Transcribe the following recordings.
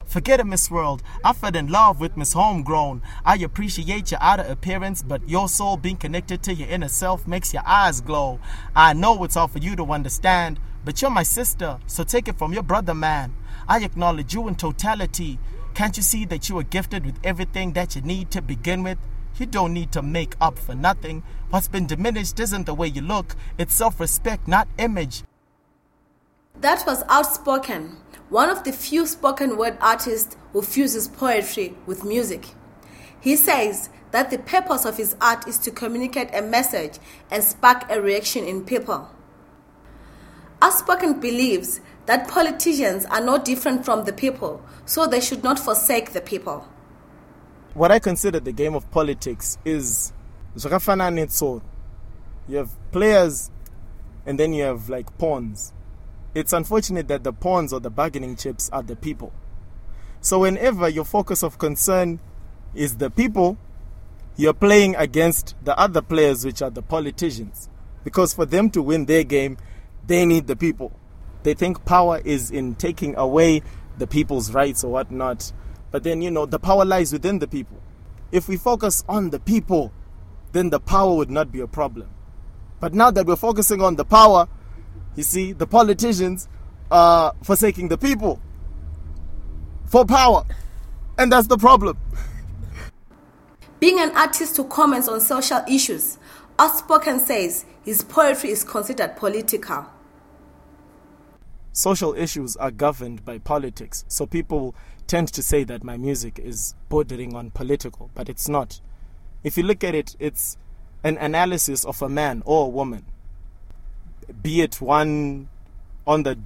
Forget it, Miss World. I fell in love with Miss Homegrown. I appreciate your outer appearance, but your soul being connected to your inner self makes your eyes glow. I know it's all for you to understand, but you're my sister, so take it from your brother, man. I acknowledge you in totality. Can't you see that you are gifted with everything that you need to begin with? You don't need to make up for nothing. What's been diminished isn't the way you look. It's self-respect, not image. That was Outspoken, one of the few spoken word artists who fuses poetry with music. He says that the purpose of his art is to communicate a message and spark a reaction in people. Outspoken believes that politicians are no different from the people, so they should not forsake the people. What I consider the game of politics is zvakafana netso. You have players and then you have like pawns. It's unfortunate that the pawns or the bargaining chips are the people. So whenever your focus of concern is the people, you're playing against the other players, which are the politicians. Because for them to win their game, they need the people. They think power is in taking away the people's rights or whatnot. But then, the power lies within the people. If we focus on the people, then the power would not be a problem. But now that we're focusing on the power, you see, the politicians are forsaking the people for power. And that's the problem. Being an artist who comments on social issues, Outspoken says his poetry is considered political. Social issues are governed by politics. So people tend to say that my music is bordering on political, but it's not. If you look at it, it's an analysis of a man or a woman, be it one on the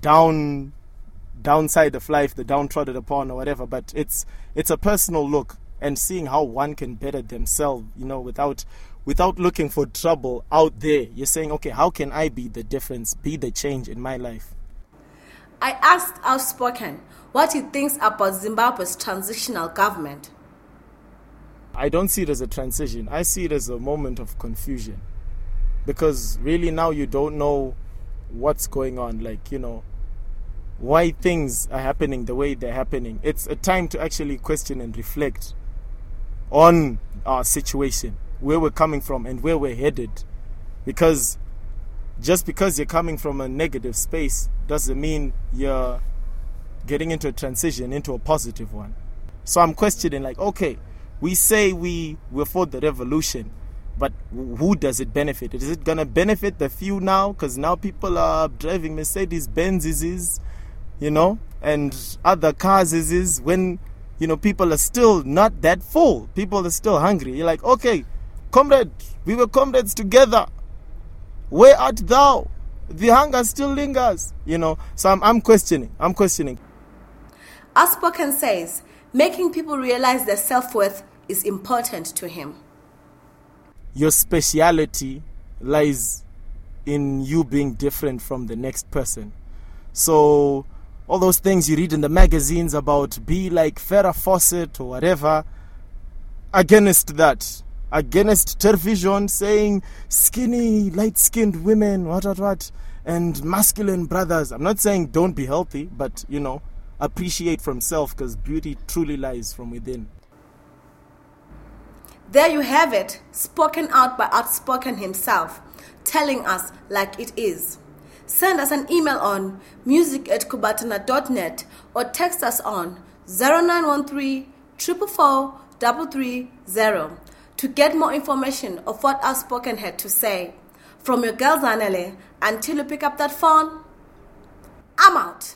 downside of life, the downtrodden upon or whatever, but it's a personal look and seeing how one can better themselves, without looking for trouble out there. You're saying, okay, how can I be the difference, be the change in my life? I asked Outspoken what he thinks about Zimbabwe's transitional government. I don't see it as a transition. I see it as a moment of confusion. Because really now you don't know what's going on. Why things are happening the way they're happening. It's a time to actually question and reflect on our situation, where we're coming from and where we're headed. Because just because you're coming from a negative space doesn't mean you're getting into a transition into a positive one. So I'm questioning, okay, we say we're for the revolution, but who does it benefit? Is it going to benefit the few now? Because now people are driving Mercedes-Benzes, and other cars when, people are still not that full. People are still hungry. You're like, okay, comrade, we were comrades together. Where art thou? The hunger still lingers, So I'm questioning. Outspoken says making people realize their self-worth is important to him. Your speciality lies in you being different from the next person. So all those things you read in the magazines about be like Farrah Fawcett or whatever, against that. Against television saying skinny, light-skinned women, what, and masculine brothers. I'm not saying don't be healthy, but, appreciate from self, because beauty truly lies from within. There you have it, spoken out by Outspoken himself, telling us like it is. Send us an email on music@kubatana.net or text us on 0913 444 330 to get more information of what Outspoken had to say. From your girl Zanele, until you pick up that phone, I'm out.